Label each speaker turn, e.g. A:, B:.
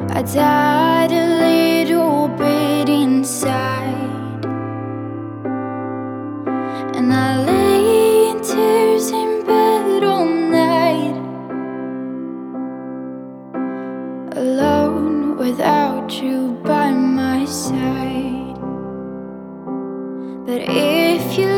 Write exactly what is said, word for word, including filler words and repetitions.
A: I died a little bit inside, and I lay in tears in bed all night, alone without you by my side. But if you